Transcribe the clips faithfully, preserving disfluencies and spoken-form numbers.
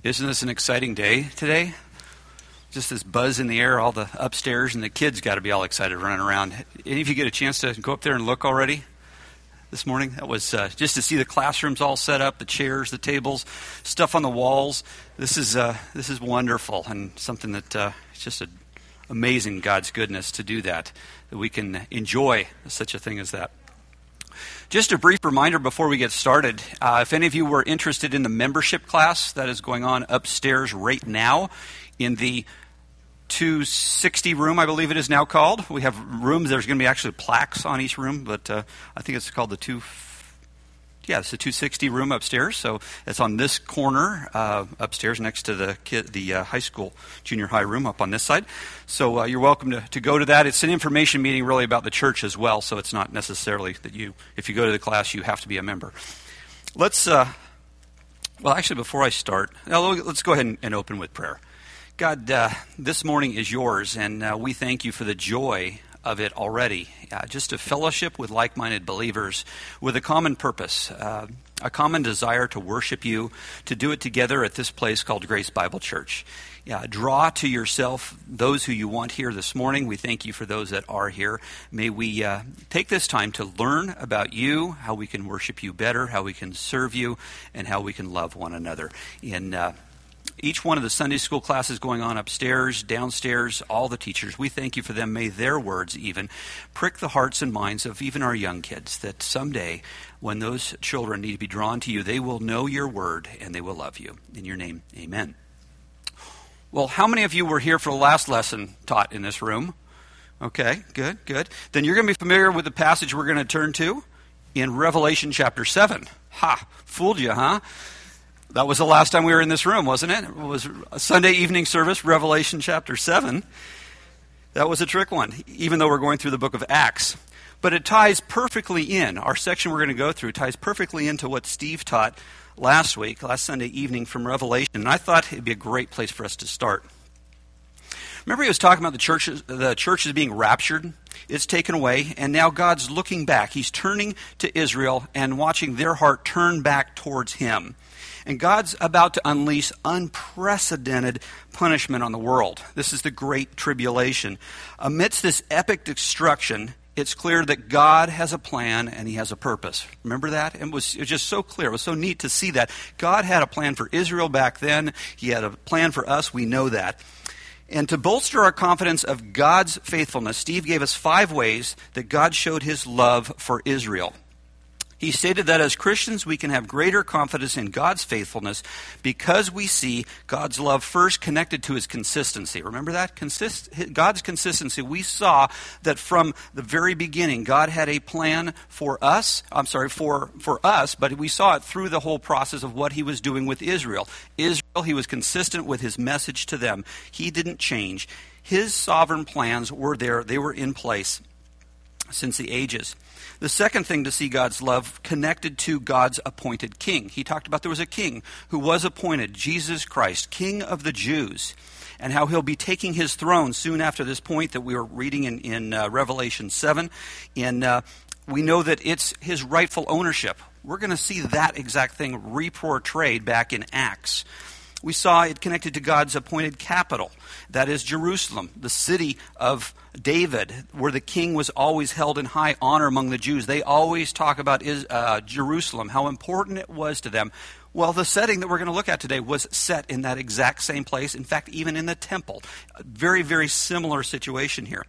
Isn't this an exciting day today? Just this buzz in the air, all the upstairs, and the kids got to be all excited running around. Any of you get a chance to go up there and look already this morning? That was uh, just to see the classrooms all set up, the chairs, the tables, stuff on the walls. This is uh, this is wonderful and something that uh, it's just a, amazing God's goodness to do that, that we can enjoy such a thing as that. Just a brief reminder before we get started. Uh, if any of you were interested in the membership class that is going on upstairs right now in the two sixty room, I believe it is now called. We have rooms, there's going to be actually plaques on each room, but uh, I think it's called the two, yeah, it's the two sixty room upstairs. So it's on this corner uh, upstairs next to the kid, the uh, high school, junior high room up on this side. So uh, you're welcome to, to go to that. It's an information meeting really about the church as well, so it's not necessarily that you, if you go to the class, you have to be a member. Let's, uh, well, actually, before I start, let's go ahead and, and open with prayer. God, uh, this morning is yours, and uh, we thank you for the joy of it already. Uh, just a fellowship with like-minded believers with a common purpose, uh, a common desire to worship you, to do it together at this place called Grace Bible Church. Yeah, draw to yourself those who you want here this morning. We thank you for those that are here. May we uh, take this time to learn about you, how we can worship you better, how we can serve you, and how we can love one another. In uh, each one of the Sunday school classes going on upstairs, downstairs, all the teachers, we thank you for them. May their words even prick the hearts and minds of even our young kids, that someday when those children need to be drawn to you, they will know your word and they will love you. In your name, amen. Well, how many of you were here for the last lesson taught in this room? Okay, good, good. Then you're going to be familiar with the passage we're going to turn to in Revelation chapter seven. Ha, fooled you, huh? That was the last time we were in this room, wasn't it? It was a Sunday evening service, Revelation chapter seven. That was a trick one, even though we're going through the book of Acts. But it ties perfectly in. Our section we're going to go through ties perfectly into what Steve taught last week, last Sunday evening from Revelation. And I thought it'd be a great place for us to start. Remember he was talking about the churches, the churches being raptured. It's taken away, and now God's looking back. He's turning to Israel and watching their heart turn back towards him. And God's about to unleash unprecedented punishment on the world. This is the Great Tribulation. Amidst this epic destruction, it's clear that God has a plan and he has a purpose. Remember that? It was, it was just so clear. It was so neat to see that. God had a plan for Israel back then. He had a plan for us. We know that. And to bolster our confidence of God's faithfulness, Steve gave us five ways that God showed his love for Israel. He stated that as Christians, we can have greater confidence in God's faithfulness because we see God's love first connected to his consistency. Remember that? Consist- God's consistency. We saw that from the very beginning, God had a plan for us, I'm sorry, for, for us, but we saw it through the whole process of what he was doing with Israel. Israel, he was consistent with his message to them. He didn't change. His sovereign plans were there. They were in place since the ages. The second thing to see God's love connected to God's appointed king. He talked about there was a king who was appointed, Jesus Christ, King of the Jews, and how he'll be taking his throne soon after this point that we were reading in, in uh, Revelation seven. And uh, we know that it's his rightful ownership. We're going to see that exact thing reportrayed back in Acts. We saw it connected to God's appointed capital. That is Jerusalem, the city of David, where the king was always held in high honor among the Jews. They always talk about uh, Jerusalem, how important it was to them. Well, the setting that we're going to look at today was set in that exact same place. In fact, even in the temple. A very, very similar situation here.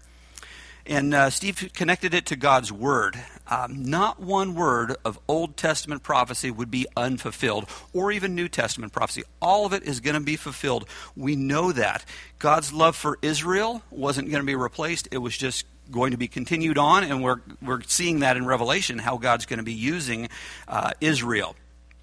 And uh, Steve connected it to God's word. Um, not one word of Old Testament prophecy would be unfulfilled, or even New Testament prophecy. All of it is going to be fulfilled. We know that. God's love for Israel wasn't going to be replaced. It was just going to be continued on, and we're we're seeing that in Revelation, how God's going to be using uh, Israel.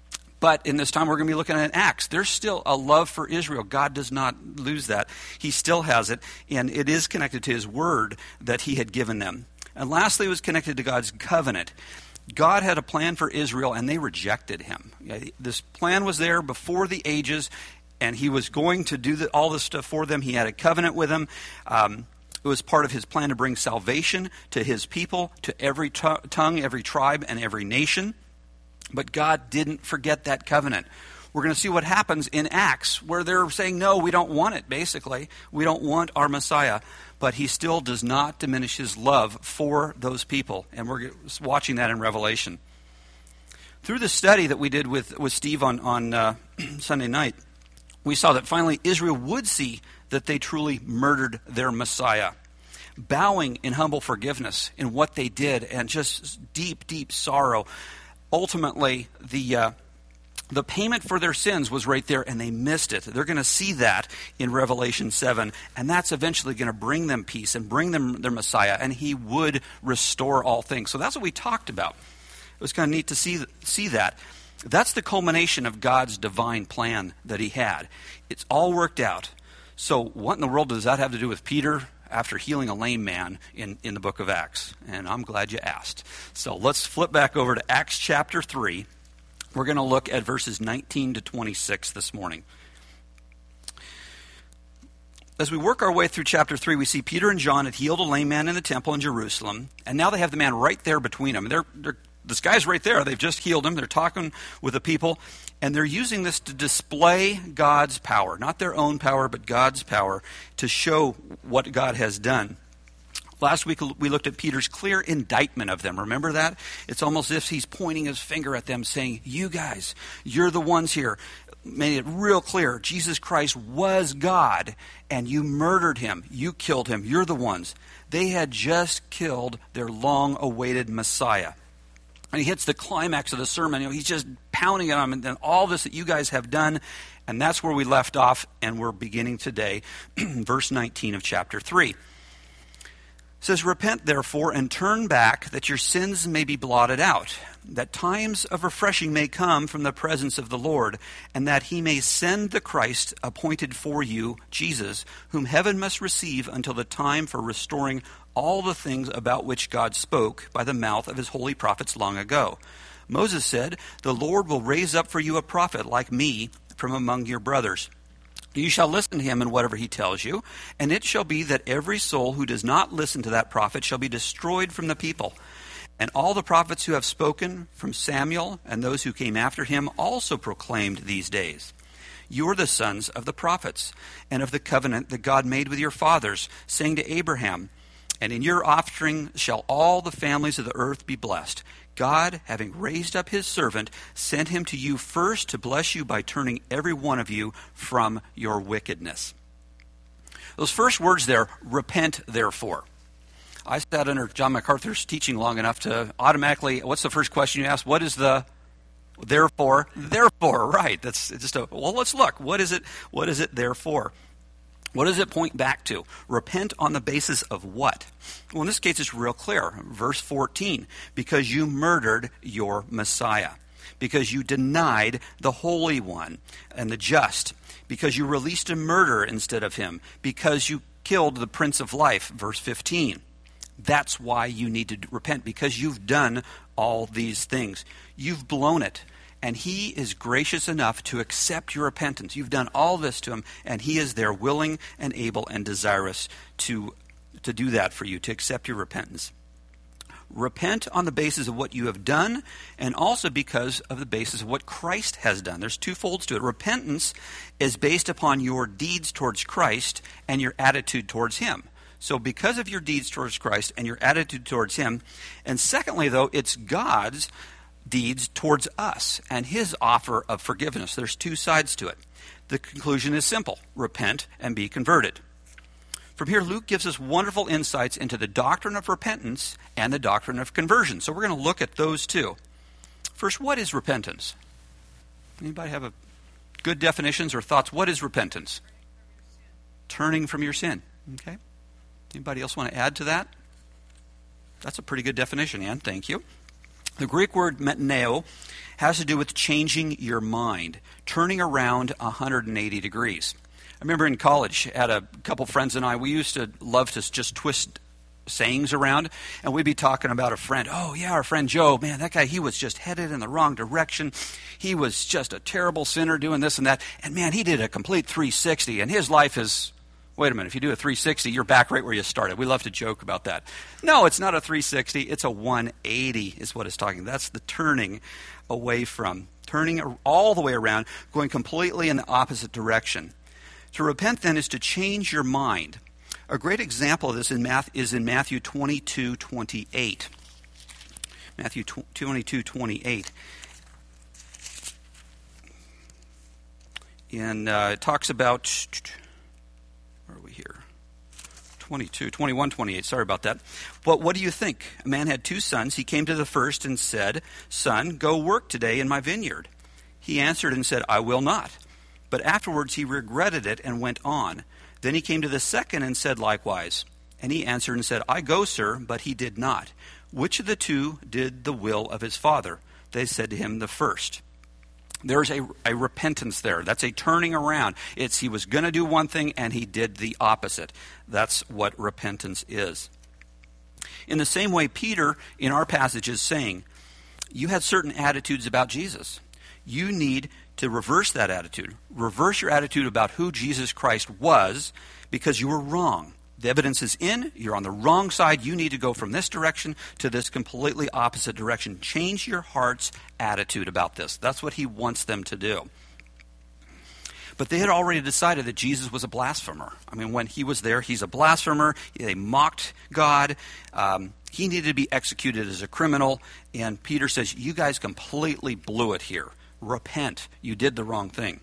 But in this time, we're going to be looking at Acts. There's still a love for Israel. God does not lose that. He still has it, and it is connected to his word that he had given them. And lastly, it was connected to God's covenant. God had a plan for Israel, and they rejected him. This plan was there before the ages, and he was going to do the, all this stuff for them. He had a covenant with them. Um, it was part of his plan to bring salvation to his people, to every t- tongue, every tribe, and every nation. But God didn't forget that covenant. We're going to see what happens in Acts, where they're saying, no, we don't want it, basically. We don't want our Messiah. But he still does not diminish his love for those people. And we're watching that in Revelation. Through the study that we did with, with Steve on, on uh, Sunday night, we saw that finally Israel would see that they truly murdered their Messiah, bowing in humble forgiveness in what they did and just deep, deep sorrow. Ultimately, the uh, the payment for their sins was right there, and they missed it. They're going to see that in Revelation seven, and that's eventually going to bring them peace and bring them their Messiah, and he would restore all things. So that's what we talked about. It was kind of neat to see see that. That's the culmination of God's divine plan that he had. It's all worked out. So what in the world does that have to do with Peter after healing a lame man in, in the book of Acts? And I'm glad you asked. So let's flip back over to Acts chapter three. We're going to look at verses nineteen to twenty-six this morning. As we work our way through chapter three, we see Peter and John had healed a lame man in the temple in Jerusalem, and now they have the man right there between them. They're, they're, this guy's right there. They've just healed him. They're talking with the people, and they're using this to display God's power, not their own power, but God's power, to show what God has done. Last week we looked at Peter's clear indictment of them. Remember that? It's almost as if he's pointing his finger at them saying, you guys, you're the ones here. Made it real clear. Jesus Christ was God, and you murdered him. You killed him. You're the ones. They had just killed their long-awaited Messiah. And he hits the climax of the sermon. You know, he's just pounding it on them, and then all this that you guys have done. And that's where we left off, and we're beginning today, verse nineteen of chapter three. It says, repent therefore and turn back, that your sins may be blotted out, that times of refreshing may come from the presence of the Lord, and that he may send the Christ appointed for you, Jesus, whom heaven must receive until the time for restoring all the things about which God spoke by the mouth of his holy prophets long ago. Moses said, the Lord will raise up for you a prophet like me from among your brothers. You shall listen to him in whatever he tells you, and it shall be that every soul who does not listen to that prophet shall be destroyed from the people. And all the prophets who have spoken, from Samuel and those who came after him, also proclaimed these days. You are the sons of the prophets, and of the covenant that God made with your fathers, saying to Abraham, and in your offspring shall all the families of the earth be blessed. God, having raised up his servant, sent him to you first to bless you by turning every one of you from your wickedness. Those first words there, repent therefore. I sat under John MacArthur's teaching long enough to automatically, what's the first question you ask? What is the therefore? Therefore, right. That's just a, well, let's look. What is it? What is it therefore? What does it point back to? Repent on the basis of what? Well, in this case, it's real clear. Verse fourteen, because you murdered your Messiah, because you denied the Holy One and the just, because you released a murderer instead of him, because you killed the Prince of Life, verse fifteen. That's why you need to repent, because you've done all these things. You've blown it. And he is gracious enough to accept your repentance. You've done all this to him, and he is there willing and able and desirous to, to do that for you, to accept your repentance. Repent on the basis of what you have done, and also because of the basis of what Christ has done. There's two folds to it. Repentance is based upon your deeds towards Christ and your attitude towards him. So because of your deeds towards Christ and your attitude towards him, and secondly, though, it's God's deeds towards us and his offer of forgiveness. There's two sides to it. The conclusion is simple. Repent and be converted. From here, Luke gives us wonderful insights into the doctrine of repentance and the doctrine of conversion. So we're going to look at those two. First, what is repentance? Anybody have a good definitions or thoughts? What is repentance? Turning from your sin. Okay. Anybody else want to add to that? That's a pretty good definition, Ann. Thank you. The Greek word metanoeo has to do with changing your mind, turning around one hundred eighty degrees. I remember in college, I had a couple friends and I, we used to love to just twist sayings around, and we'd be talking about a friend. Oh, yeah, our friend Joe, man, that guy, he was just headed in the wrong direction. He was just a terrible sinner doing this and that, and man, he did a complete three sixty, and his life is... Wait a minute, if you do a three sixty, you're back right where you started. We love to joke about that. No, it's not a three sixty, it's a one eighty is what it's talking. That's the turning away from turning all the way around, going completely in the opposite direction. To repent, then, is to change your mind. A great example of this in math is in Matthew twenty-two twenty-eight. Matthew twenty-two twenty-eight. And uh, it talks about, where are we here? twenty-two, twenty-one, twenty-eight, sorry about that. But what do you think? A man had two sons. He came to the first and said, "Son, go work today in my vineyard." He answered and said, "I will not." But afterwards he regretted it and went on. Then he came to the second and said likewise. And he answered and said, "I go, sir," but he did not. Which of the two did the will of his father? They said to him, "The first." There's a, a repentance there. That's a turning around. It's he was going to do one thing and he did the opposite. That's what repentance is. In the same way, Peter, in our passage, is saying, you had certain attitudes about Jesus. You need to reverse that attitude. Reverse your attitude about who Jesus Christ was because you were wrong. The evidence is in. You're on the wrong side. You need to go from this direction to this completely opposite direction. Change your heart's attitude about this. That's what he wants them to do. But they had already decided that Jesus was a blasphemer. I mean, when he was there, he's a blasphemer. They mocked God. Um, he needed to be executed as a criminal. And Peter says, you guys completely blew it here. Repent. You did the wrong thing.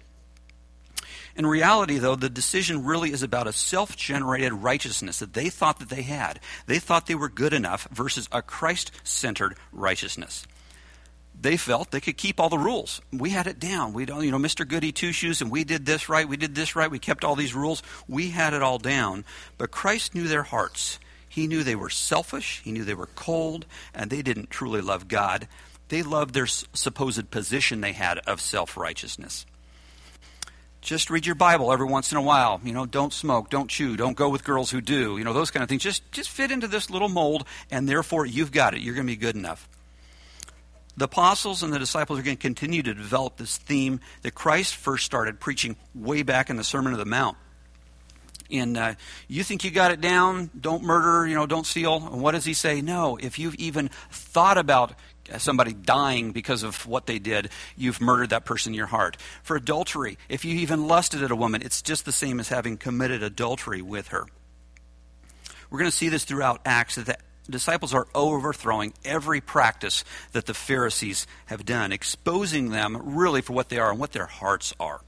In reality, though, the decision really is about a self-generated righteousness that they thought that they had. They thought they were good enough versus a Christ-centered righteousness. They felt they could keep all the rules. We had it down. We don't, you know, Mister Goody Two-Shoes, and we did this right, we did this right, we kept all these rules. We had it all down. But Christ knew their hearts. He knew they were selfish. He knew they were cold, and they didn't truly love God. They loved their supposed position they had of self-righteousness. Just read your Bible every once in a while. You know, don't smoke, don't chew, don't go with girls who do. You know, those kind of things. Just, just fit into this little mold, and therefore you've got it. You're going to be good enough. The apostles and the disciples are going to continue to develop this theme that Christ first started preaching way back in the Sermon on the Mount. And uh, you think you got it down, don't murder, you know, don't steal. And what does he say? No, if you've even thought about somebody dying because of what they did, you've murdered that person in your heart. For adultery, if you even lusted at a woman, it's just the same as having committed adultery with her. We're going to see this throughout Acts, that the disciples are overthrowing every practice that the Pharisees have done, exposing them really for what they are and what their hearts are.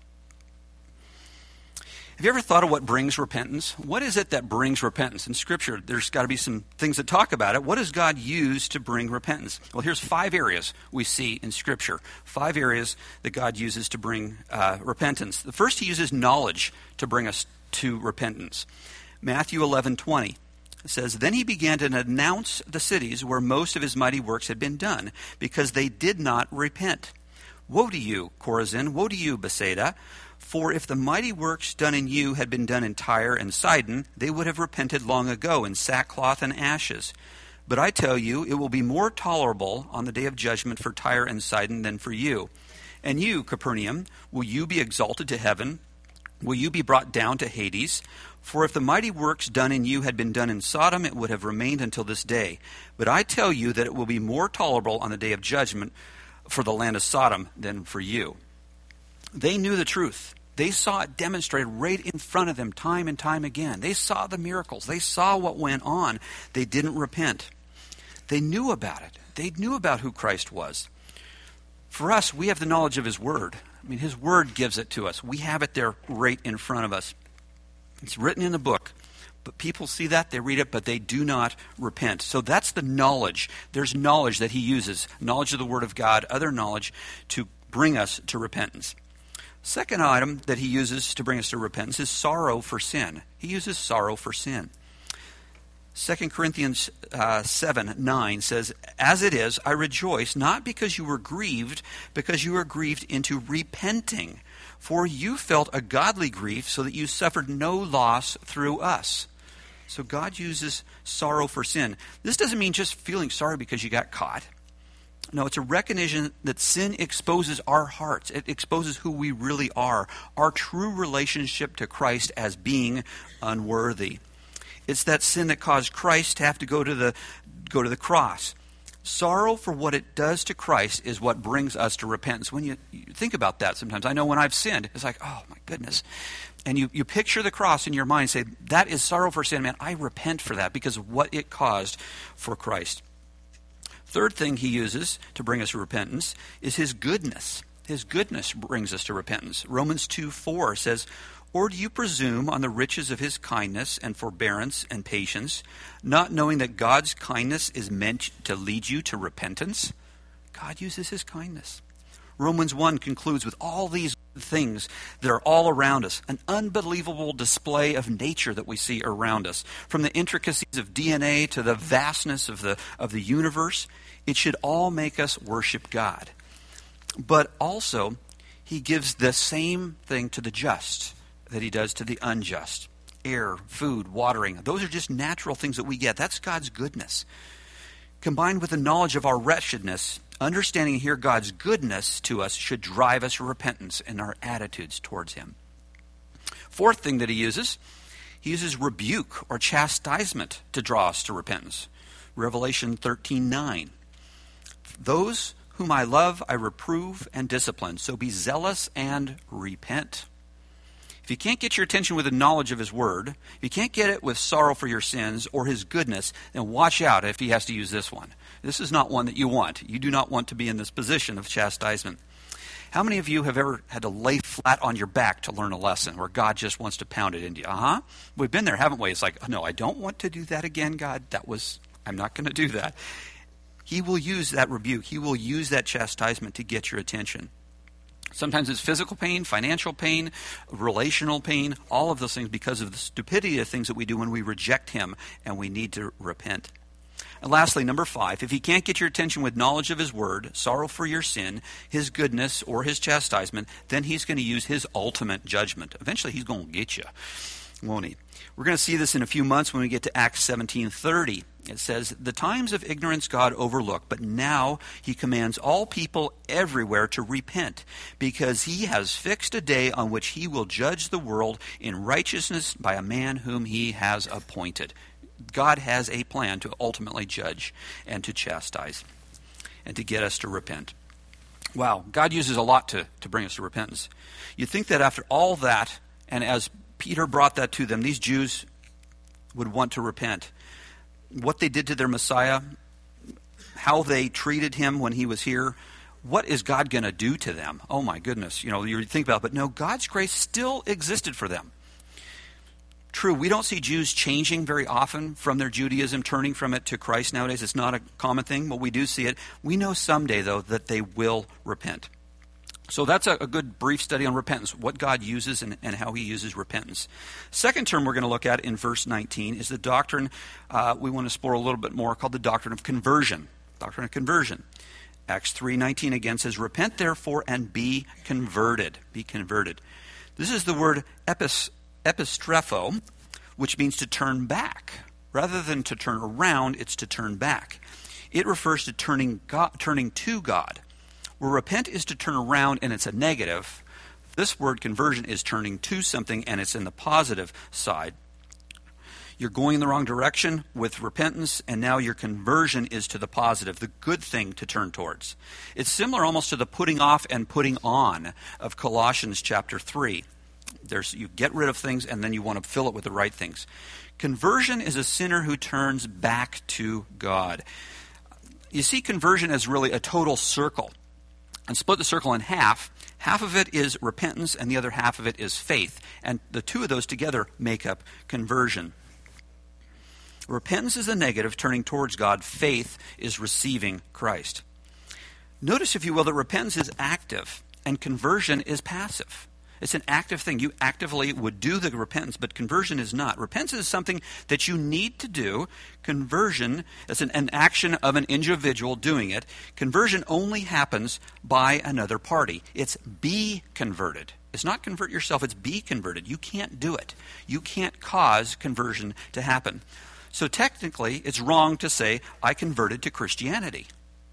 Have you ever thought of what brings repentance? What is it that brings repentance? In Scripture, there's got to be some things that talk about it. What does God use to bring repentance? Well, here's five areas we see in Scripture. Five areas that God uses to bring uh, repentance. The first, he uses knowledge to bring us to repentance. Matthew eleven twenty says, "Then he began to announce the cities where most of his mighty works had been done, because they did not repent. Woe to you, Chorazin! Woe to you, Bethsaida! For if the mighty works done in you had been done in Tyre and Sidon, they would have repented long ago in sackcloth and ashes. But I tell you, it will be more tolerable on the day of judgment for Tyre and Sidon than for you. And you, Capernaum, will you be exalted to heaven? Will you be brought down to Hades? For if the mighty works done in you had been done in Sodom, it would have remained until this day. But I tell you that it will be more tolerable on the day of judgment for the land of Sodom than for you." They knew the truth. They saw it demonstrated right in front of them time and time again. They saw the miracles. They saw what went on. They didn't repent. They knew about it. They knew about who Christ was. For us, we have the knowledge of his word. I mean, his word gives it to us. We have it there right in front of us. It's written in the book. But people see that, they read it, but they do not repent. So that's the knowledge. There's knowledge that he uses. Knowledge of the word of God, other knowledge to bring us to repentance. Second item that he uses to bring us to repentance is sorrow for sin. He uses sorrow for sin. Second Corinthians uh, seven nine says, "As it is, I rejoice, not because you were grieved, because you were grieved into repenting. For you felt a godly grief, so that you suffered no loss through us." So God uses sorrow for sin. This doesn't mean just feeling sorry because you got caught. No, it's a recognition that sin exposes our hearts. It exposes who we really are, our true relationship to Christ as being unworthy. It's that sin that caused Christ to have to go to the go to the cross. Sorrow for what it does to Christ is what brings us to repentance. When you, you think about that sometimes, I know when I've sinned, it's like, oh my goodness. And you, you picture the cross in your mind and say, that is sorrow for sin. Man, I repent for that because of what it caused for Christ. Third thing he uses to bring us to repentance is his goodness. His goodness brings us to repentance. Romans two four says, or do you presume on the riches of his kindness and forbearance and patience, not knowing that God's kindness is meant to lead you to repentance? God uses his kindness. Romans one concludes with all these things that are all around us, an unbelievable display of nature that we see around us. From the intricacies of D N A to the vastness of the, of the universe, it should all make us worship God. But also, he gives the same thing to the just that he does to the unjust. Air, food, watering, those are just natural things that we get. That's God's goodness. Combined with the knowledge of our wretchedness, understanding here God's goodness to us should drive us to repentance in our attitudes towards him. Fourth thing that he uses, he uses rebuke or chastisement to draw us to repentance. Revelation thirteen nine. Those whom I love, I reprove and discipline. So be zealous and repent. If you can't get your attention with the knowledge of his word, if you can't get it with sorrow for your sins or his goodness, then watch out if he has to use this one. This is not one that you want. You do not want to be in this position of chastisement. How many of you have ever had to lay flat on your back to learn a lesson where God just wants to pound it into you? Uh-huh. We've been there, haven't we? It's like, oh, no, I don't want to do that again, God. That was, I'm not going to do that. He will use that rebuke. He will use that chastisement to get your attention. Sometimes it's physical pain, financial pain, relational pain, all of those things because of the stupidity of things that we do when we reject him and we need to repent. And lastly, number five, if he can't get your attention with knowledge of his word, sorrow for your sin, his goodness, or his chastisement, then he's going to use his ultimate judgment. Eventually he's going to get you, won't he? We're going to see this in a few months when we get to Acts seventeen thirty. It says, the times of ignorance God overlooked, but now he commands all people everywhere to repent, because he has fixed a day on which he will judge the world in righteousness by a man whom he has appointed. God has a plan to ultimately judge and to chastise and to get us to repent. Wow, God uses a lot to, to bring us to repentance. You'd think that after all that, and as Peter brought that to them, these Jews would want to repent. What they did to their Messiah, how they treated him when he was here, what is God going to do to them? Oh my goodness, you know, you think about it, but no, God's grace still existed for them. True, we don't see Jews changing very often from their Judaism, turning from it to Christ nowadays. It's not a common thing, but we do see it. We know someday, though, that they will repent. So that's a, a good brief study on repentance, what God uses and, and how he uses repentance. Second term we're going to look at in verse nineteen is the doctrine uh, we want to explore a little bit more, called the doctrine of conversion. Doctrine of conversion. Acts three nineteen again says, repent therefore and be converted. Be converted. This is the word epis, epistrepho, which means to turn back. Rather than to turn around, it's to turn back. It refers to turning God, turning to God. Where repent is to turn around and it's a negative, this word conversion is turning to something and it's in the positive side. You're going in the wrong direction with repentance, and now your conversion is to the positive, the good thing to turn towards. It's similar almost to the putting off and putting on of Colossians chapter three. There's, you get rid of things and then you want to fill it with the right things. Conversion is a sinner who turns back to God. You see conversion as really a total circle. And split the circle in half. Half of it is repentance and the other half of it is faith. And the two of those together make up conversion. Repentance is the negative, turning towards God. Faith is receiving Christ. Notice, if you will, that repentance is active and conversion is passive. It's an active thing. You actively would do the repentance, but conversion is not. Repentance is something that you need to do. Conversion is an, an action of an individual doing it. Conversion only happens by another party. It's be converted. It's not convert yourself, it's be converted. You can't do it. You can't cause conversion to happen. So technically, it's wrong to say, I converted to Christianity.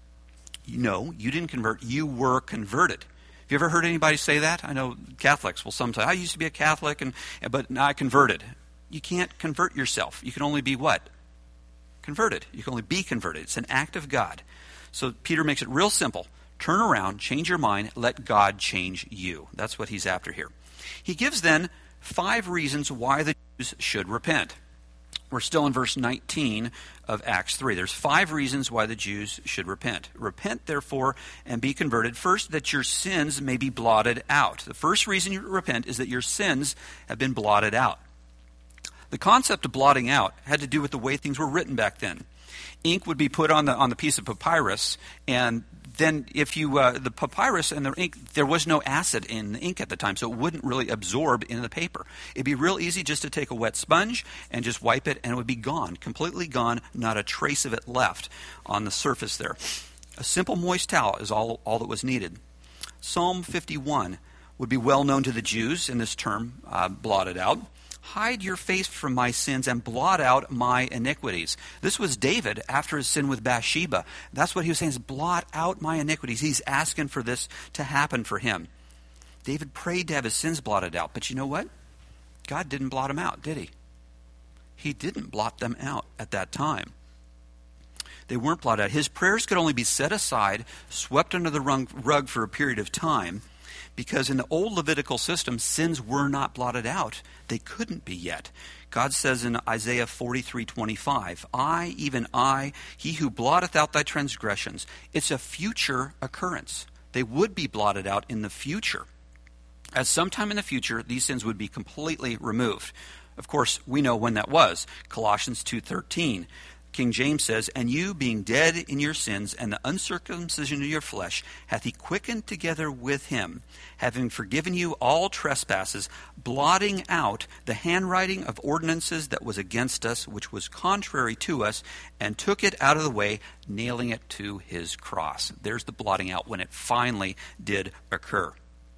No, you didn't convert. You were converted. Have you ever heard anybody say that? I know Catholics will sometimes, I used to be a Catholic, and but now I converted. You can't convert yourself. You can only be what? converted. You can only be converted. It's an act of God. So Peter makes it real simple. Turn around, change your mind, let God change you. That's what he's after here. He gives then five reasons why the Jews should repent. We're still in verse nineteen of Acts three. There's five reasons why the Jews should repent. Repent, therefore, and be converted. First, that your sins may be blotted out. The first reason you repent is that your sins have been blotted out. The concept of blotting out had to do with the way things were written back then. Ink would be put on the on the piece of papyrus, and then if you, uh, the papyrus and the ink, there was no acid in the ink at the time, so it wouldn't really absorb into the paper. It'd be real easy just to take a wet sponge and just wipe it, and it would be gone, completely gone, not a trace of it left on the surface there. A simple moist towel is all, all that was needed. Psalm fifty-one would be well known to the Jews in this term, uh, blotted out. Hide your face from my sins and blot out my iniquities. This was David after his sin with Bathsheba. That's what he was saying, is blot out my iniquities. He's asking for this to happen for him. David prayed to have his sins blotted out. But you know what? God didn't blot them out, did he? He didn't blot them out at that time. They weren't blotted out. His prayers could only be set aside, swept under the rug for a period of time, because in the old Levitical system, sins were not blotted out. They couldn't be yet. God says in Isaiah forty-three twenty-five, I, even I, he who blotteth out thy transgressions. It's a future occurrence. They would be blotted out in the future. At some time in the future, these sins would be completely removed. Of course, we know when that was. Colossians two thirteen. King James says, and you, being dead in your sins and the uncircumcision of your flesh, hath he quickened together with him, having forgiven you all trespasses, blotting out the handwriting of ordinances that was against us, which was contrary to us, and took it out of the way, nailing it to his cross. There's the blotting out when it finally did occur.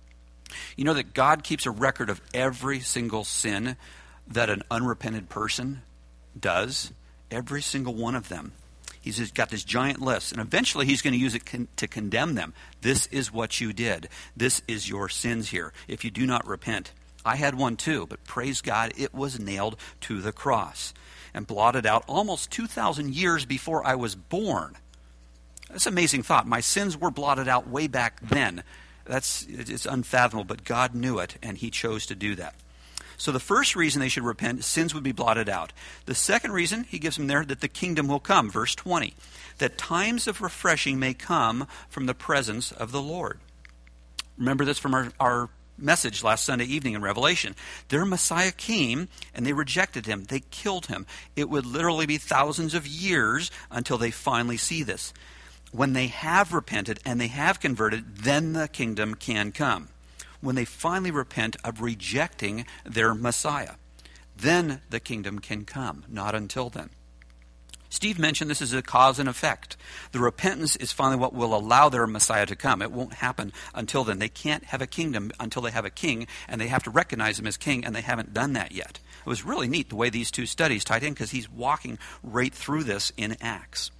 You know that God keeps a record of every single sin that an unrepented person does? Every single one of them. He's just got this giant list, and eventually he's going to use it con- to condemn them. This is what you did. This is your sins here, if you do not repent. I had one too, but praise God, it was nailed to the cross and blotted out almost two thousand years before I was born. That's an amazing thought. My sins were blotted out way back then. That's it's unfathomable, but God knew it, and he chose to do that. So the first reason they should repent, sins would be blotted out. The second reason, he gives them there, that the kingdom will come, verse twenty. That times of refreshing may come from the presence of the Lord. Remember this from our, our message last Sunday evening in Revelation. Their Messiah came, and they rejected him. They killed him. It would literally be thousands of years until they finally see this. When they have repented and they have converted, then the kingdom can come. When they finally repent of rejecting their Messiah, then the kingdom can come, not until then. Steve mentioned this is a cause and effect. The repentance is finally what will allow their Messiah to come. It won't happen until then. They can't have a kingdom until they have a king, and they have to recognize him as king, and they haven't done that yet. It was really neat the way these two studies tied in, because he's walking right through this in Acts.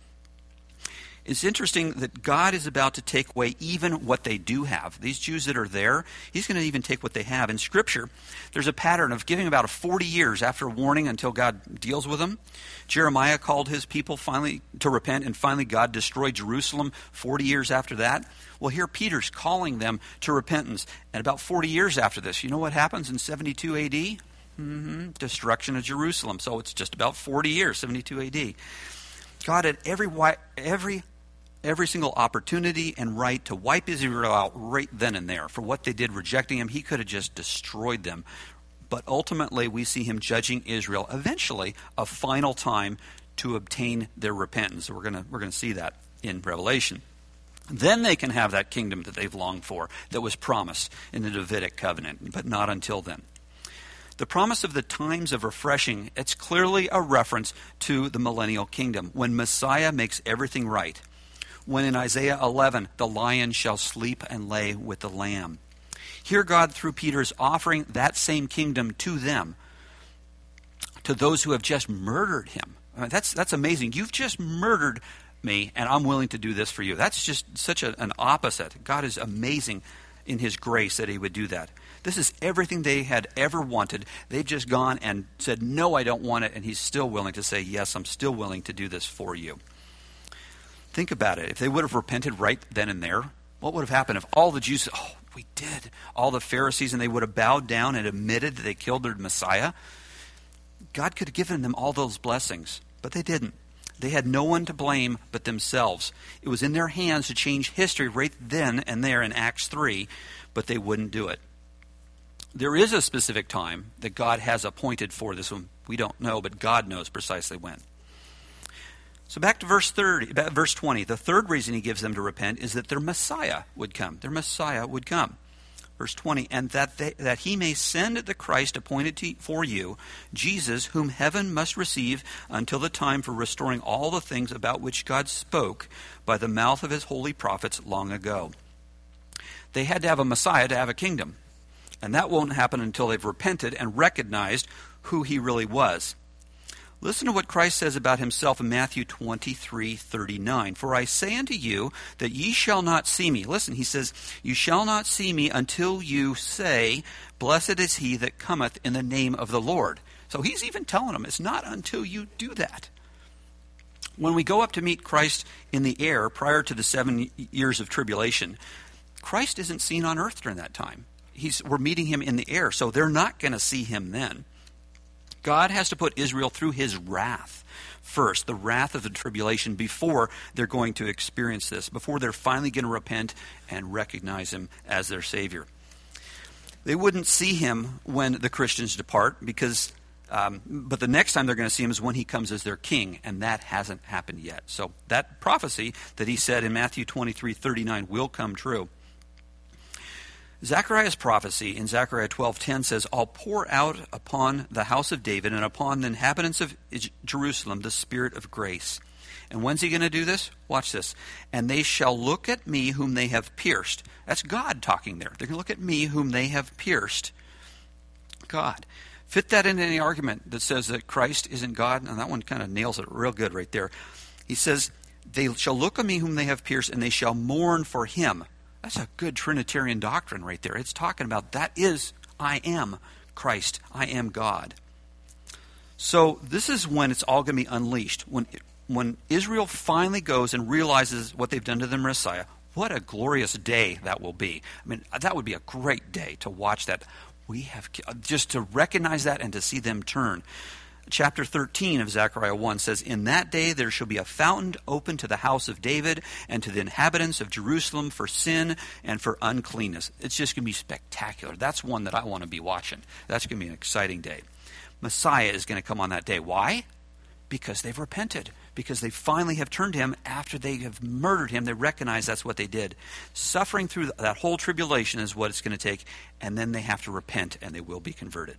It's interesting that God is about to take away even what they do have. These Jews that are there, he's going to even take what they have. In Scripture, there's a pattern of giving about forty years after warning until God deals with them. Jeremiah called his people finally to repent, and finally God destroyed Jerusalem forty years after that. Well, here Peter's calling them to repentance. And about forty years after this, you know what happens in seventy-two A D? Mm-hmm. Destruction of Jerusalem. So it's just about forty years, seventy-two A D. God had every every every single opportunity and right to wipe Israel out right then and there for what they did rejecting him. He could have just destroyed them. But ultimately, we see him judging Israel eventually a final time to obtain their repentance. We're going to we're going to see that in Revelation. Then they can have that kingdom that they've longed for, that was promised in the Davidic covenant, but not until then. The promise of the times of refreshing, it's clearly a reference to the millennial kingdom, when Messiah makes everything right. When in Isaiah eleven, the lion shall sleep and lay with the lamb. Here God, through Peter, is offering that same kingdom to them, to those who have just murdered him. I mean, that's, that's amazing. You've just murdered me, and I'm willing to do this for you. That's just such a, an opposite. God is amazing in his grace that he would do that. This is everything they had ever wanted. They've just gone and said, no, I don't want it. And he's still willing to say, yes, I'm still willing to do this for you. Think about it. If they would have repented right then and there, what would have happened if all the Jews said, oh, we did. All the Pharisees, and they would have bowed down and admitted that they killed their Messiah? God could have given them all those blessings, but they didn't. They had no one to blame but themselves. It was in their hands to change history right then and there in Acts three, but they wouldn't do it. There is a specific time that God has appointed for this one. We don't know, but God knows precisely when. So back to verse thirty, verse twenty. The third reason he gives them to repent is that their Messiah would come. Their Messiah would come. Verse twenty, and that they, that he may send the Christ appointed to, for you, Jesus, whom heaven must receive until the time for restoring all the things about which God spoke by the mouth of his holy prophets long ago. They had to have a Messiah to have a kingdom. And that won't happen until they've repented and recognized who he really was. Listen to what Christ says about himself in Matthew twenty-three thirty-nine. For I say unto you that ye shall not see me. Listen, he says, you shall not see me until you say, blessed is he that cometh in the name of the Lord. So he's even telling them, it's not until you do that. When we go up to meet Christ in the air prior to the seven years of tribulation, Christ isn't seen on earth during that time. He's, we're meeting him in the air, so they're not going to see him then. God has to put Israel through his wrath first, the wrath of the tribulation, before they're going to experience this, before they're finally going to repent and recognize him as their Savior. They wouldn't see him when the Christians depart, because, um, but the next time they're going to see him is when he comes as their king, and that hasn't happened yet. So that prophecy that he said in Matthew twenty-three thirty-nine will come true. Zechariah's prophecy in Zechariah twelve ten says, I'll pour out upon the house of David and upon the inhabitants of Jerusalem the spirit of grace. And when's he going to do this? Watch this. And they shall look at me whom they have pierced. That's God talking there. They're going to look at me whom they have pierced. God. Fit that into any argument that says that Christ isn't God. And that one kind of nails it real good right there. He says, they shall look at me whom they have pierced, and they shall mourn for him. That's a good Trinitarian doctrine right there. It's talking about that is, I am Christ. I am God. So this is when it's all going to be unleashed. When, when Israel finally goes and realizes what they've done to their Messiah, what a glorious day that will be. I mean, that would be a great day to watch that. We have, just to recognize that and to see them turn. Chapter thirteen of Zechariah one says, in that day there shall be a fountain open to the house of David and to the inhabitants of Jerusalem for sin and for uncleanness. It's just going to be spectacular. That's one that I want to be watching. That's going to be an exciting day. Messiah is going to come on that day. Why? Because they've repented. Because they finally have turned to him after they have murdered him. They recognize that's what they did. Suffering through that whole tribulation is what it's going to take. And then they have to repent and they will be converted.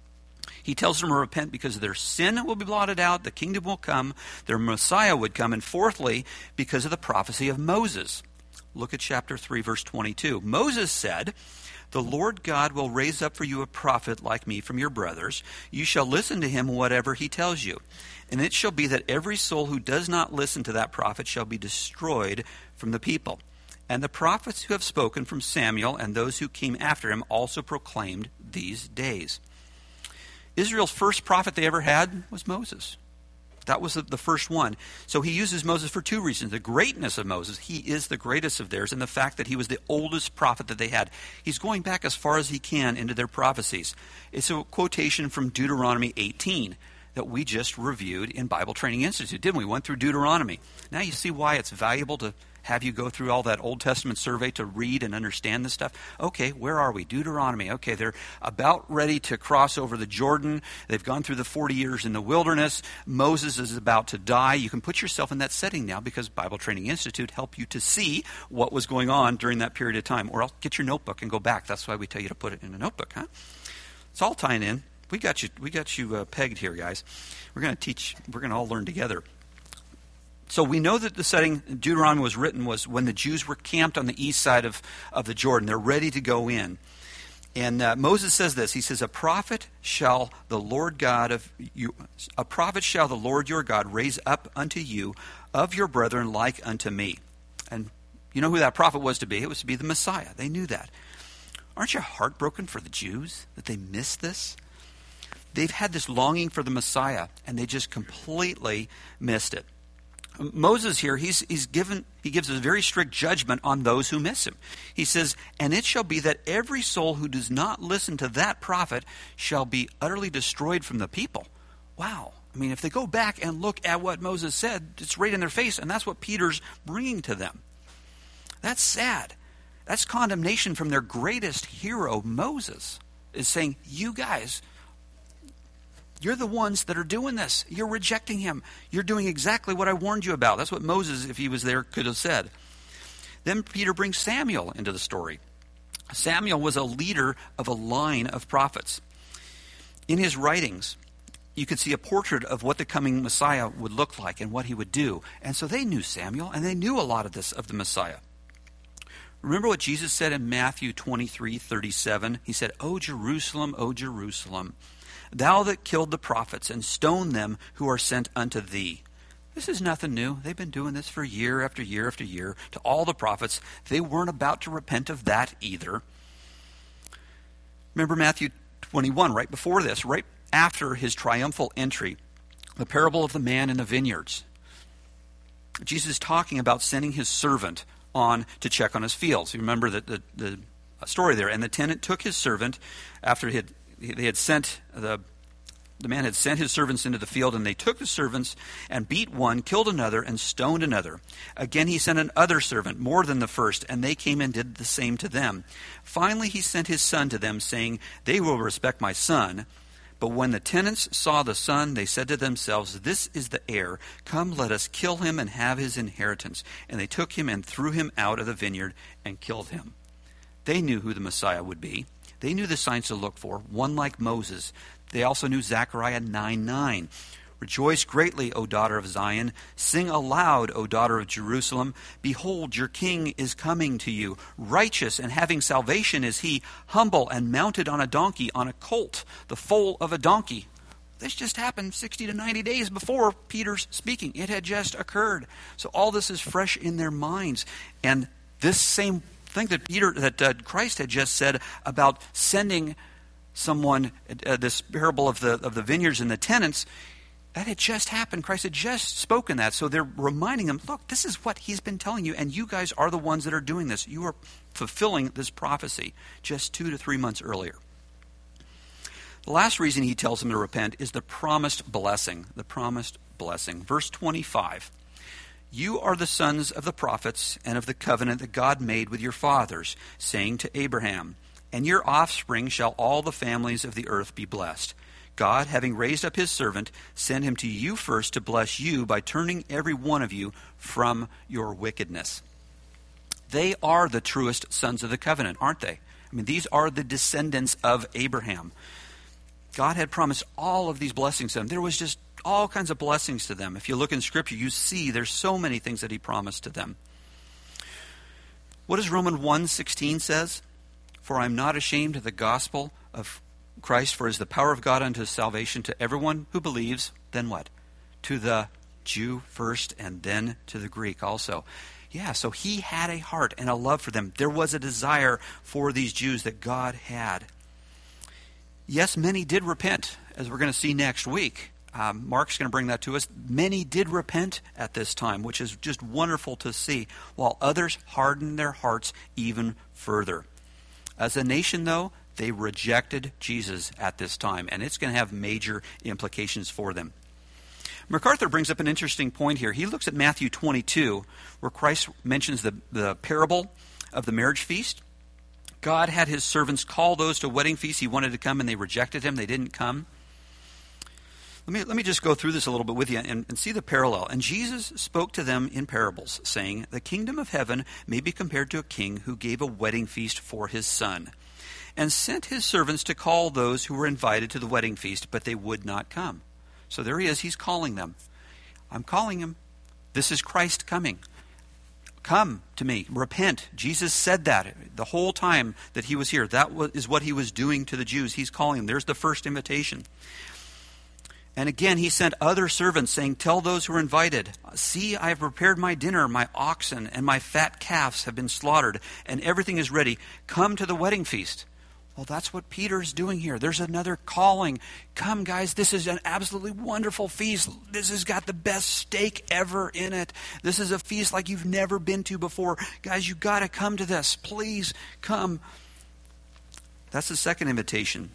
He tells them to repent because their sin will be blotted out, the kingdom will come, their Messiah would come, and fourthly, because of the prophecy of Moses. Look at chapter three, verse twenty-two. Moses said, the Lord God will raise up for you a prophet like me from your brothers. You shall listen to him whatever he tells you. And it shall be that every soul who does not listen to that prophet shall be destroyed from the people. And the prophets who have spoken from Samuel and those who came after him also proclaimed these days. Israel's first prophet they ever had was Moses. That was the first one. So he uses Moses for two reasons. The greatness of Moses, he is the greatest of theirs, and the fact that he was the oldest prophet that they had. He's going back as far as he can into their prophecies. It's a quotation from Deuteronomy eighteen that we just reviewed in Bible Training Institute, didn't we? We went through Deuteronomy. Now you see why it's valuable to have you go through all that Old Testament survey to read and understand this stuff. Okay, where are we? Deuteronomy. Okay, they're about ready to cross over the Jordan. They've gone through the forty years in the wilderness. Moses is about to die. You can put yourself in that setting now because Bible Training Institute helped you to see what was going on during that period of time. Or else get your notebook and go back. That's why we tell you to put it in a notebook, huh? It's all tying in. We got you, we got you uh, pegged here, guys. We're going to teach, we're going to all learn together. So we know that the setting Deuteronomy was written was when the Jews were camped on the east side of, of the Jordan. They're ready to go in. And uh, Moses says this. He says, a prophet shall the Lord God of you, a prophet shall the Lord your God raise up unto you of your brethren like unto me. And you know who that prophet was to be? It was to be the Messiah. They knew that. Aren't you heartbroken for the Jews that they missed this? They've had this longing for the Messiah, and they just completely missed it. Moses here, he's, he's given, he gives a very strict judgment on those who miss him. He says, and it shall be that every soul who does not listen to that prophet shall be utterly destroyed from the people. Wow. I mean, if they go back and look at what Moses said, it's right in their face, and that's what Peter's bringing to them. That's sad. That's condemnation from their greatest hero, Moses, is saying, you guys, you're the ones that are doing this. You're rejecting him. You're doing exactly what I warned you about. That's what Moses, if he was there, could have said. Then Peter brings Samuel into the story. Samuel was a leader of a line of prophets. In his writings, you could see a portrait of what the coming Messiah would look like and what he would do. And so they knew Samuel, and they knew a lot of this of the Messiah. Remember what Jesus said in Matthew twenty-three thirty-seven? He said, O Jerusalem, O Jerusalem, thou that killed the prophets and stoned them who are sent unto thee. This is nothing new. They've been doing this for year after year after year to all the prophets. They weren't about to repent of that either. Remember Matthew twenty-one, right before this, right after his triumphal entry, the parable of the man in the vineyards. Jesus is talking about sending his servant on to check on his fields. You remember the, the, the story there. And the tenant took his servant after he had, they had sent, the, the man had sent his servants into the field, and they took the servants and beat one, killed another, and stoned another. Again he sent another servant, more than the first, and they came and did the same to them. Finally he sent his son to them, saying, they will respect my son. But when the tenants saw the son, they said to themselves, this is the heir. Come, let us kill him and have his inheritance. And they took him and threw him out of the vineyard and killed him. They knew who the Messiah would be. They knew the signs to look for, one like Moses. They also knew Zechariah nine nine. Rejoice greatly, O daughter of Zion. Sing aloud, O daughter of Jerusalem. Behold, your king is coming to you. Righteous and having salvation is he, humble and mounted on a donkey, on a colt, the foal of a donkey. This just happened sixty to ninety days before Peter's speaking. It had just occurred. So all this is fresh in their minds. And this same thing that Peter, that uh, Christ had just said about sending someone, uh, this parable of the of the vineyards and the tenants, that had just happened. Christ had just spoken that. So they're reminding them, look, this is what he's been telling you, and you guys are the ones that are doing this. You are fulfilling this prophecy just two to three months earlier. The last reason he tells them to repent is the promised blessing. The promised blessing. Verse twenty-five. You are the sons of the prophets and of the covenant that God made with your fathers, saying to Abraham, and your offspring shall all the families of the earth be blessed. God, having raised up his servant, sent him to you first to bless you by turning every one of you from your wickedness. They are the truest sons of the covenant, aren't they? I mean, these are the descendants of Abraham. God had promised all of these blessings to them. There was just all kinds of blessings to them. If you look in Scripture, you see there's so many things that he promised to them. What does Romans one sixteen says? For I am not ashamed of the gospel of Christ, for it is the power of God unto salvation to everyone who believes. Then what? To the Jew first, and then to the Greek also. Yeah, so he had a heart and a love for them. There was a desire for these Jews that God had. Yes, many did repent, as we're going to see next week. Um, Mark's going to bring that to us. Many did repent at this time, which is just wonderful to see, while others hardened their hearts even further. As a nation, though, they rejected Jesus at this time, and it's going to have major implications for them. MacArthur brings up an interesting point here. He looks at Matthew twenty-two, where Christ mentions the, the parable of the marriage feast. God had his servants call those to wedding feasts. He wanted to come, and they rejected him. They didn't come. Let me, let me just go through this a little bit with you and, and see the parallel. And Jesus spoke to them in parables, saying, the kingdom of heaven may be compared to a king who gave a wedding feast for his son, and sent his servants to call those who were invited to the wedding feast, but they would not come. So there he is. He's calling them. I'm calling him. This is Christ coming. Come to me. Repent. Jesus said that the whole time that he was here. That is what he was doing to the Jews. He's calling them. There's the first invitation. And again, he sent other servants, saying, tell those who are invited, see, I have prepared my dinner, my oxen and my fat calves have been slaughtered, and everything is ready. Come to the wedding feast. Well, that's what Peter's doing here. There's another calling. Come, guys, this is an absolutely wonderful feast. This has got the best steak ever in it. This is a feast like you've never been to before. Guys, you got to come to this. Please come. That's the second invitation.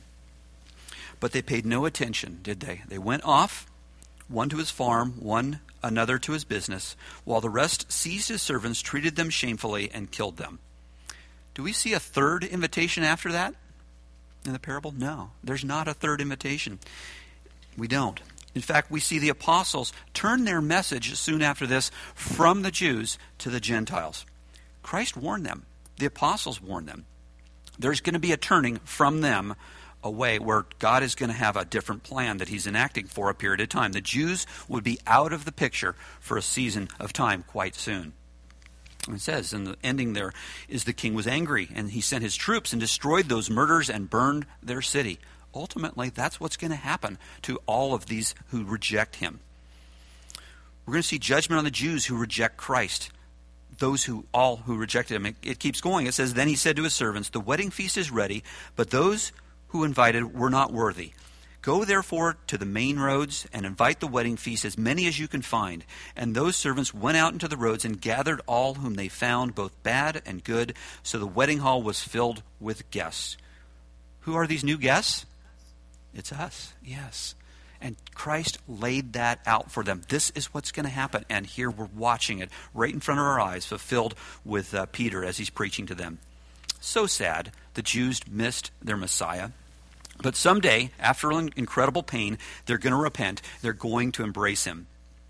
But they paid no attention, did they? They went off, one to his farm, one another to his business, while the rest seized his servants, treated them shamefully, and killed them. Do we see a third invitation after that in the parable? No, there's not a third invitation. We don't. In fact, we see the apostles turn their message soon after this from the Jews to the Gentiles. Christ warned them. The apostles warned them. There's going to be a turning from them away where God is going to have a different plan that he's enacting for a period of time. The Jews would be out of the picture for a season of time quite soon. It says in the ending there is the king was angry and he sent his troops and destroyed those murderers and burned their city. Ultimately, that's what's going to happen to all of these who reject him. We're going to see judgment on the Jews who reject Christ. Those who all who rejected him. It, it keeps going. It says, then he said to his servants, the wedding feast is ready, but those who invited were not worthy. Go therefore to the main roads and invite the wedding feast as many as you can find. And those servants went out into the roads and gathered all whom they found, both bad and good. So the wedding hall was filled with guests. Who are these new guests? It's us, yes. And Christ laid that out for them. This is what's going to happen. And here we're watching it right in front of our eyes, fulfilled with uh, Peter as he's preaching to them. So sad. The Jews missed their Messiah. But someday, after incredible pain, they're going to repent. They're going to embrace him.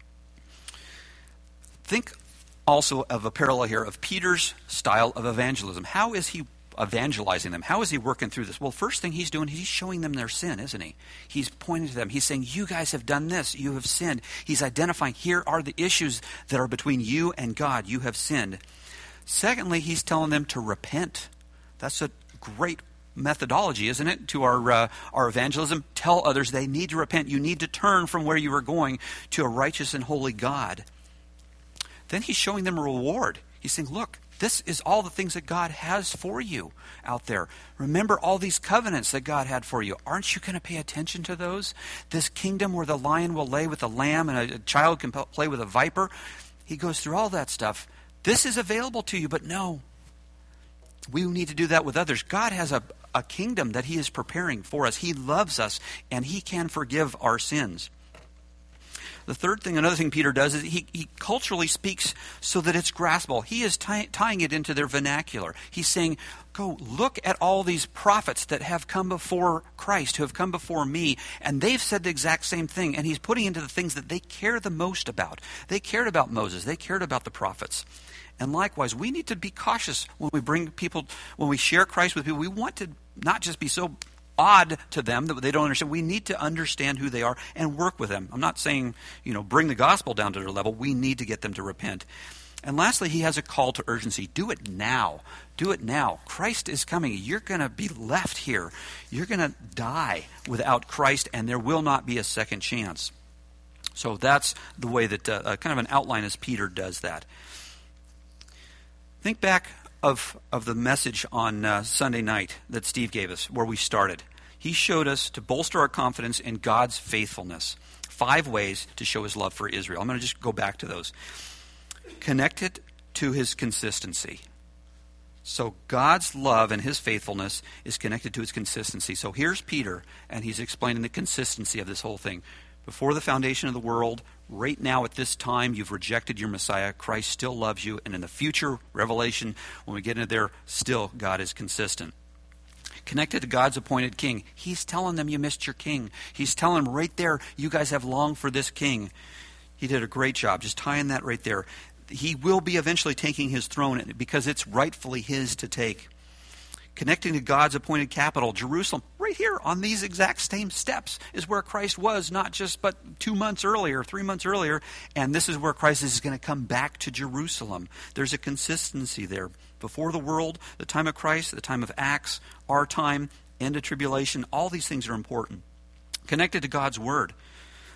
Think also of a parallel here of Peter's style of evangelism. How is he evangelizing them? How is he working through this? Well, first thing he's doing, he's showing them their sin, isn't he? He's pointing to them. He's saying, you guys have done this. You have sinned. He's identifying, here are the issues that are between you and God. You have sinned. Secondly, he's telling them to repent. That's a great methodology, isn't it, to our uh, our evangelism? Tell others they need to repent. You need to turn from where you are going to a righteous and holy God. Then he's showing them a reward. He's saying, look, this is all the things that God has for you out there. Remember all these covenants that God had for you. Aren't you going to pay attention to those? This kingdom where the lion will lay with the lamb and a child can play with a viper. He goes through all that stuff. This is available to you, but no. We need to do that with others. God has a, a kingdom that he is preparing for us. He loves us, and he can forgive our sins. The third thing, another thing Peter does is he, he culturally speaks so that it's graspable. He is ty- tying it into their vernacular. He's saying, go look at all these prophets that have come before Christ, who have come before me, and they've said the exact same thing. And he's putting into the things that they care the most about. They cared about Moses. They cared about the prophets. And likewise, we need to be cautious when we bring people, when we share Christ with people. We want to not just be so odd to them that they don't understand. We need to understand who they are and work with them. I'm not saying, you know, bring the gospel down to their level. We need to get them to repent. And lastly, he has a call to urgency. Do it now. Do it now. Christ is coming. You're going to be left here. You're going to die without Christ, and there will not be a second chance. So that's the way that, uh, uh, kind of an outline as Peter does that. Think back of, of the message on uh, Sunday night that Steve gave us, where we started. He showed us to bolster our confidence in God's faithfulness. Five ways to show his love for Israel. I'm going to just go back to those. Connect it to his consistency. So God's love and his faithfulness is connected to his consistency. So here's Peter, and he's explaining the consistency of this whole thing. Before the foundation of the world, right now at this time, you've rejected your Messiah. Christ still loves you. And in the future, Revelation, when we get into there, still God is consistent. Connected to God's appointed king. He's telling them you missed your king. He's telling them right there, you guys have longed for this king. He did a great job just tying that right there. He will be eventually taking his throne because it's rightfully his to take. Connecting to God's appointed capital, Jerusalem, right here on these exact same steps is where Christ was, not just but two months earlier, three months earlier, and this is where Christ is going to come back to Jerusalem. There's a consistency there. Before the world, the time of Christ, the time of Acts, our time, end of tribulation, all these things are important. Connected to God's word.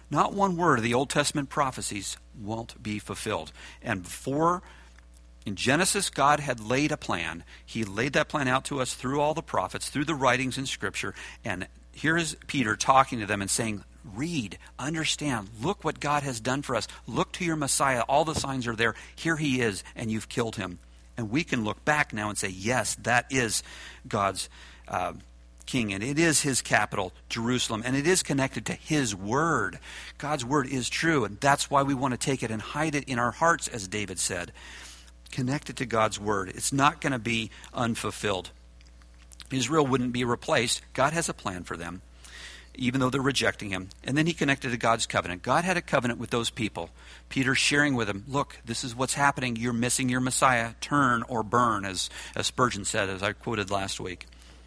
Not one word of the Old Testament prophecies won't be fulfilled. And before, in Genesis, God had laid a plan. He laid that plan out to us through all the prophets, through the writings in Scripture. And here is Peter talking to them and saying, read, understand, look what God has done for us. Look to your Messiah. All the signs are there. Here he is, and you've killed him. And we can look back now and say, yes, that is God's uh, king, and it is his capital, Jerusalem, and it is connected to his word. God's word is true, and that's why we want to take it and hide it in our hearts, as David said. Connect it to God's word. It's not going to be unfulfilled. Israel wouldn't be replaced. God has a plan for them, even though they're rejecting him. And then he connected to God's covenant. God had a covenant with those people. Peter sharing with them, look, this is what's happening. You're missing your Messiah. Turn or burn, as, as Spurgeon said, as I quoted last week.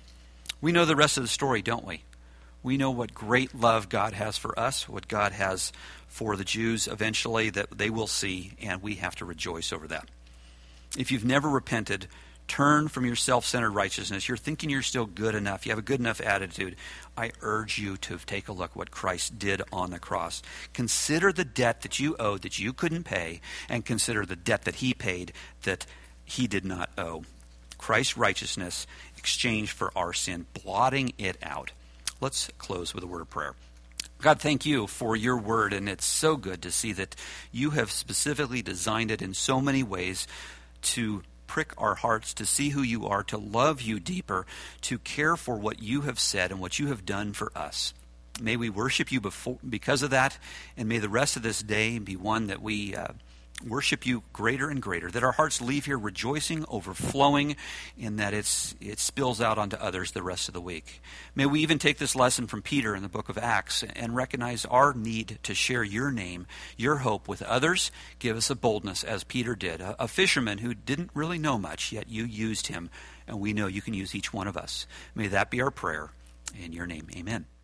We know the rest of the story, don't we? We know what great love God has for us, what God has for the Jews eventually that they will see, and we have to rejoice over that. If you've never repented, turn from your self-centered righteousness. You're thinking you're still good enough. You have a good enough attitude. I urge you to take a look what Christ did on the cross. Consider the debt that you owed that you couldn't pay, and consider the debt that he paid that he did not owe. Christ's righteousness exchanged for our sin, blotting it out. Let's close with a word of prayer. God, thank you for your word, and it's so good to see that you have specifically designed it in so many ways to prick our hearts, to see who you are, to love you deeper, to care for what you have said and what you have done for us. May we worship you before, because of that, and may the rest of this day be one that we uh, worship you greater and greater, that our hearts leave here rejoicing, overflowing, and that it's it spills out onto others the rest of the week. May we even take this lesson from Peter in the book of Acts and recognize our need to share your name, your hope with others. Give us a boldness as Peter did, a, a fisherman who didn't really know much, yet you used him, and we know you can use each one of us. May that be our prayer. In your name, amen.